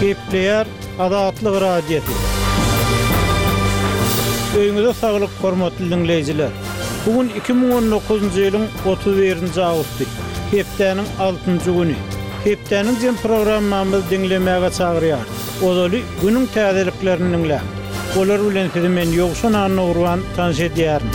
Kepleyer adatlyk radiyeti. Öýüňizde saglyk hormatly dinleýijiler. Bugün 2019-njy ýylyň 31-nji awgusty. Hepdeniň 6-njy güni. Hepdeniň jem programmamyzy dinlemäge çagyrýar. Odaly günüň täzeliklerini dinläp. Olar bilen sizi men ýogşan urwan tanış edýärim.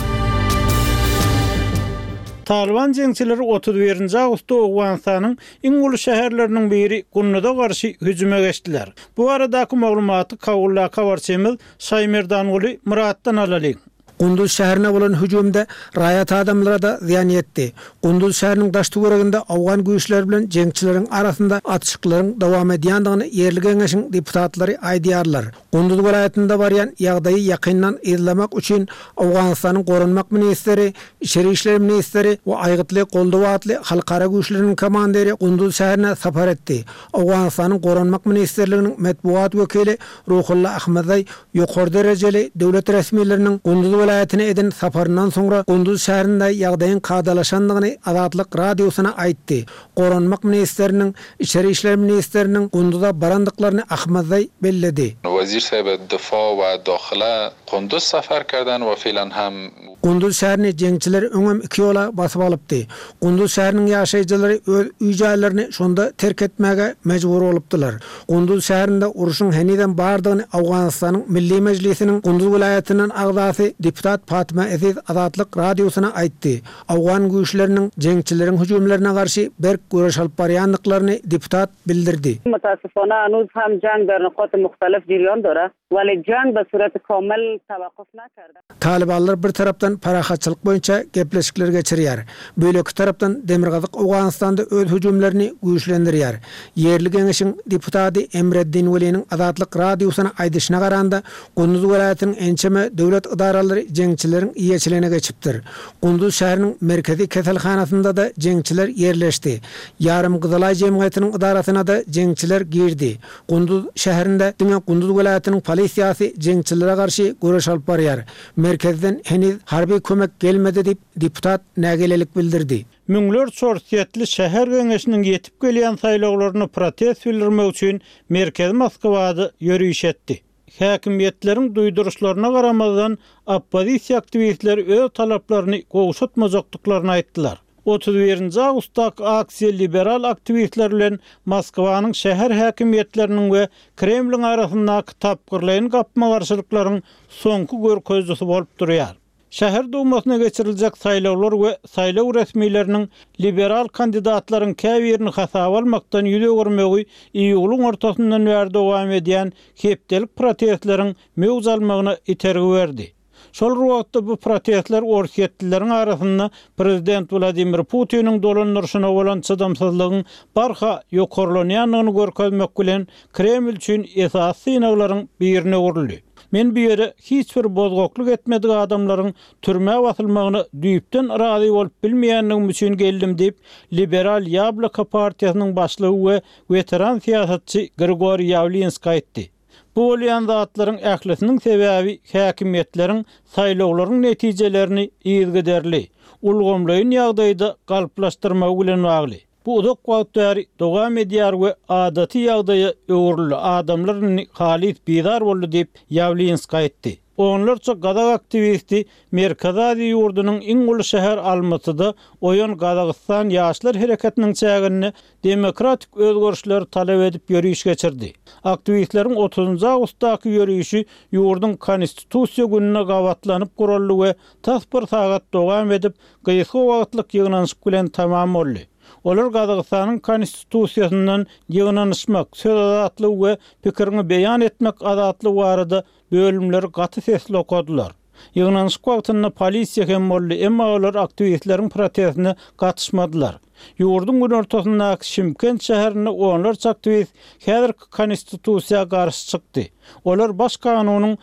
Taliban jeňçileri 31-nji awgustda Awganistanyň iň uly şäherleriniň biri Gunnuda garşy hüjüme geçdiler. Bu aradaky maglumaty Kabulla kabarçymyz Şaýmerdanly Muratdan alaly. Gunduz şäherine bolan hüjümde raýat adamlara da ziyan ýetdi. Gunduz şäheriniň daşdygyreginde Awgan güýçleri bilen jeňçileriň arasynda atışyklaryň dowam edýändigini Ýerli Geňeşiň deputatlary aýdýarlar. Gunduz welaýatynda barýan ýagdaýy ýakyndan izlemek üçin Awganistanyň Goranmak ministeri, İçeri işler ministeri we aýgytly goldawaatly halkara güýçleriniň komandiri Gunduz şäherine sapar etdi. Awganistanyň Goranmak ministerliginiň medbuat wekili Ruhullah Ahmedey ýokary derejeli döwlet resmiýetleriniň Gunduz welaýatyna eden saparyndan soňra Gunduz şäherinde ýagdaýyň kadalaşandygyny Adatlyk radiosyna aýtdy. Goranmak ministeriniň, İçeri işler ministeriniň Gunduzda barandyklaryny Ahmedey belledi. وزیر صاحب دفاع و داخله قندوز سفر کردن و فعلا هم Gunduz şäherini jeňçiler öňem 2 ýola basyp alypdy. Gunduz şäheriniň ýaşaýjylary öz üýjalaryny şonda terk etmäge mejbur bolupdylar. Gunduz şäherinde uruşyň heniden bardygyny Awganistanyň Milli Mejlisiniň Gunduz welaýatynyň agdasy deputat Fatma Aziz Adatlyk radiosyna aýtdy. Awgan güýçleriniň jeňçileriň hüjümlerine garşy berk göreş alyp barýandyklaryny deputat bildirdi. متاسفانه هنوز هم جنگ در نقاط مختلف جریان داره ولی جنگ به صورت کامل توقف نکرده. Talibanlar bir tarapdan parahatçylyk boýunça gepleşikler geçirýär. Böleki tarapdan Demirgazyk Awganistanda öz hüjümlerini güýçlendirýär. Ýerli Geňeşiň deputaty Emreddin Weliniň Adatlyk radiosyna aýdyşyna garanda Gunduz welaýatynyň ençeme döwlet idaralary jeňçileriň iýeçiligine geçipdir. Gunduz şäheriniň merkezi keselhanasynda da jeňçiler ýerleşdi. Ýarym Gyzylay jemgyýetiniň idarasyna da jeňçiler girdi. Gunduz şäherinde Gunduz welaýatynyň polisiýasy jeňçilere garşy göreş alyp barýar. Merkezden heniz harbiy kömek gelmedi dip deputat nägelelik bildirdi. Müňler sorsiýetli şäher geňeşiniň ýetip gelýän saýlawlaryny protest bildirmek üçin merkez Moskwada ýörüş etdi. Häkimiýetleriň duýduruşlaryna garamazdan oppozisiýa aktivistleri öz talaplaryny gowşatmajakdyklaryny aýtdylar. 31-nji awgustdaky aksiýa liberal aktivistler bilen Moskwanyň şäher häkimiýetleriniň we Kremliň arasyndaky tapgyrlaýan gapma garşylyklaryň soňky görkezlisi bolup durýar. Şäher dumasyna geçiriljek saýlawlar we saýlaw resmiýetleriniň liberal kandidatlaryň käbirini hasaba almakdan ýüze görmegi iýulyň ortasyndan bäri dowam edýän hepdelik protestleriň mewz almagyna itergi berdi. Şol wagtda bu protestler orsiýetlileriň arasynda prezident Vladimir Putiniň dolanýaryna bolan çydamsızlygyň barha ýokarlanýanyny görkezmek bilen Kreml üçin esas synaklaryň birine urildi. Men bu ýere hiç bir bozgokluk etmedik adamlaryň türmäge basylmagyny düýpden razy bolup bilmeýändigim üçin geldim diýip Liberal Yabloko partiýasynyň başlygy we veteran siýasatçy Grigoriy Yavlinski aýtdy. Bu bolýan zatlaryň ählisiniň sebäbi häkimiýetleriň saýlawlaryň netijelerini ýygyderli, ulgamlaýan ýagdaýda galplaşdyrmak bilen bagly. Bu uzak wagtary dowam edýär we adaty ýagdaýa öwrüli adamlaryň halis bizar boldy diýip Yavlinski aýtdy. Onlarça gadag aktivisti Merkezi ýurdunyň iň uly şäher Almatyda oýan Gadagistan ýaşlar hereketiniň çägini demokratik özgörüşler talap edip ýörüş geçirdi. Aktivistleriň 30-njy awgustdaky ýörüşi ýurdun konstitusiýa gününe gawatlanyp guruldy we tasbir sagat dowam edip gysga wagtlyk ýygnanyş bilen tamam boldy. Olar Gadagistan'ın konstitusiýasyndan ýygnanyşmak, söz azatlygy we pikirini beýan etmek azatlygy barada bölümleri gaty sesli okadylar. Ýygnanyş wagtynda polisiýa hem boldy, emma olar aktivistleriň protestine gatnaşmadylar. Ýurdun gün ortasyndaky Şymkent şäherine onlarça aktivist häzirki konstitusiýaga garşy çykdy. Olar baş kanunyň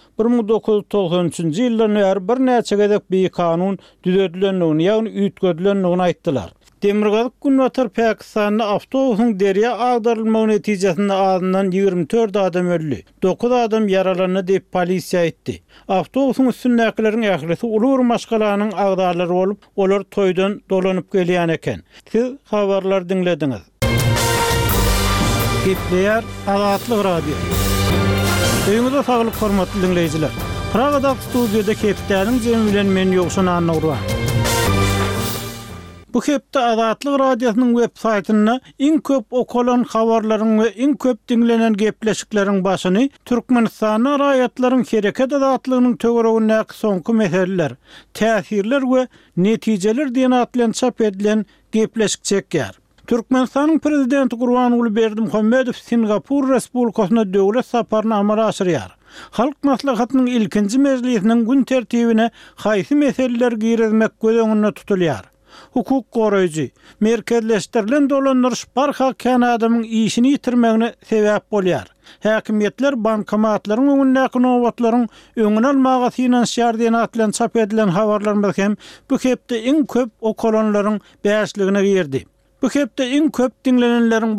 1993-nji ýyldan bäri bir näçe gezek bir kanun düzedilendigini, ýagny üýtgedilendigini aýtdylar. Demirgazyk Günwatar Pakistan'da avtobusyň derýa agdarylmagy netijesinde azyndan 24 adam öldü. 9 adam yaralandy diýip polisiýa aýtdy. Avtobusyň üstündäkileriň ählisi ulur maşgalanyň agdarlary bolup, olar toýdan dolanyp gelýän eken. Siz habarlar dinlediňiz. Gepleyer Azatlyk Radio. Öňüňizde saglyk hormatly dinleýijiler. Pragada studiýada Kepdäniň jemi bilen men Ýogşan Annurwan. Bu hepde Azatlyk Radiosynyň web saýtyna iň köp okulan habarlaryň we iň köp dinlenen gepleşikleriň başyny Türkmenistana raýatlaryň hereket azatlygynyň töweregine soňky meseleler, täsirler we netijeler diýen atlan çap edilen gepleşik çekýär. Türkmenistanyň prezidenti Gurbanuly Berdimuhammedow Singapur Respublikasyna döwlet saparyny amala aşyrýar. Halk maslahatynyň ilkinji mejlisiniň gün tertibine haýsy meseleler girizmek göz tutulýar. Hukuk goraýjy, merkezleşdirilen dolandyrış barha kan adamyň işini ýitirmegine sebäp bolýar. Häkimiýetler bankomatlaryň öňündäki nowatlaryň öňüne almaga finansiýar diýen atlan çap edilen habarlar hem bu hepde iň köp okulanlaryň bäşligine girdi. Bu hepde iň köp dinlenenleriň